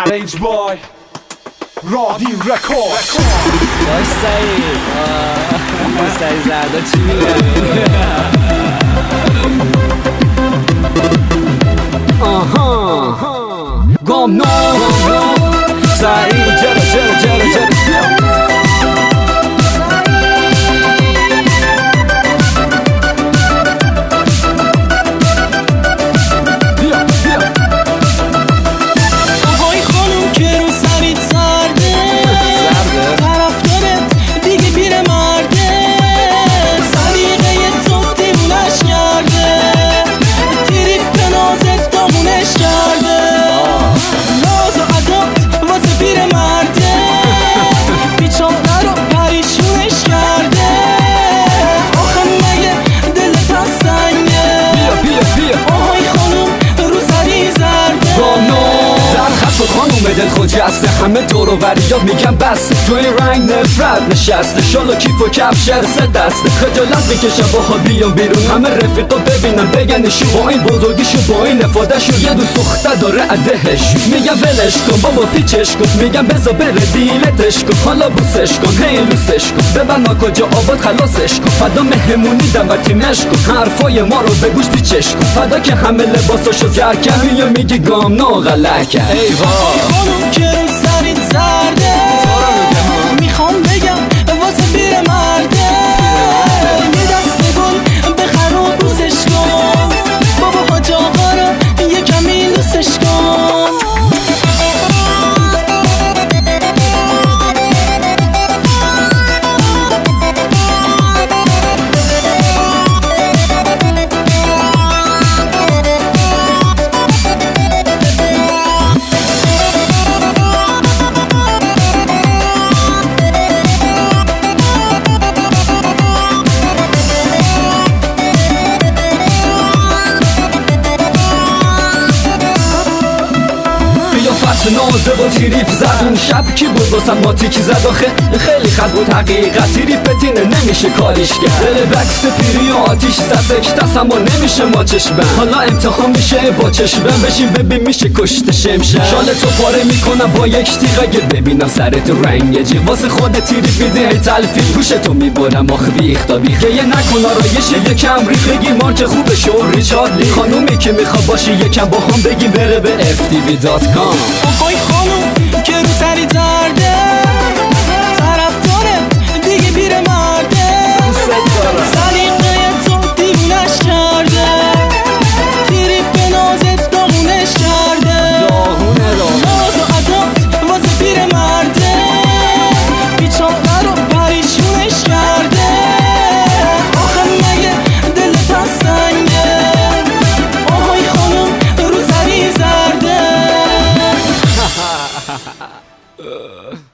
Arrange boy رادین رکورد باش سعید زردا چی میگه؟ گام نو سعید جره دل خجسته همه دور و وریات میگم بسته توی رنگ نفرت نشسته شالا کیف و کفشر سه دسته خجالت میکشم باها بیام بیرون همه رفیقا ببینم بگنشی با این بزرگیشو با این افادهشو یه دو سخته داره عدهش میگم ولش کن بابا پیچش کن میگم بزا بره دیلتش کن حالا بوسش کن هی لوسش کن ببن ما کجا آباد خلاصش کن فدا مهمونی دم و تیمش کن حرفای ما رو به گوش پیچش کن فدا که همه لباساشو زر کرد یا میگی گام نو غلط کرد خانم که رو سرید زرده میخوام بگم واسه بیر مرده یه دست گل بخر و بوسش کن بابا حاج آقا رو یه کمی لوسش کن نازه با تیریپ زد اون شب کی بود واسم ما تیک زد آخه خیلی خز بود حقیقت تیریپتینه نمیشه کاریش کرد دل بکس پیری و آتیش زد سکتست اما نمیشه ما چشمن حالا امتحان میشه با چشمن بشین ببین میشه کشت شمشن شال تو پاره میکنم با یک تیغ اگه ببینم سرت رنگ جی واسه خود تیریپ میده هی تلفیق گوشتو میبرم آخ بیخ تا بیخ یه نکن آرایش یکم ریخ بگی مارک خوب شو ریچارد لی خانومی که میخوا باشی یکم با هم بگیم بره به ftv.com آقای خانم که رو سری زرده طرفداره دیگه بیر مرده سلیقه تو دیوونش کرده تیریپ به نازت دامونش کرده ناز و عدات واسه بیر مرده بیچاره رو پریشونش کرده آخه مگه دلت از سنگه آقای خانم رو سری زرده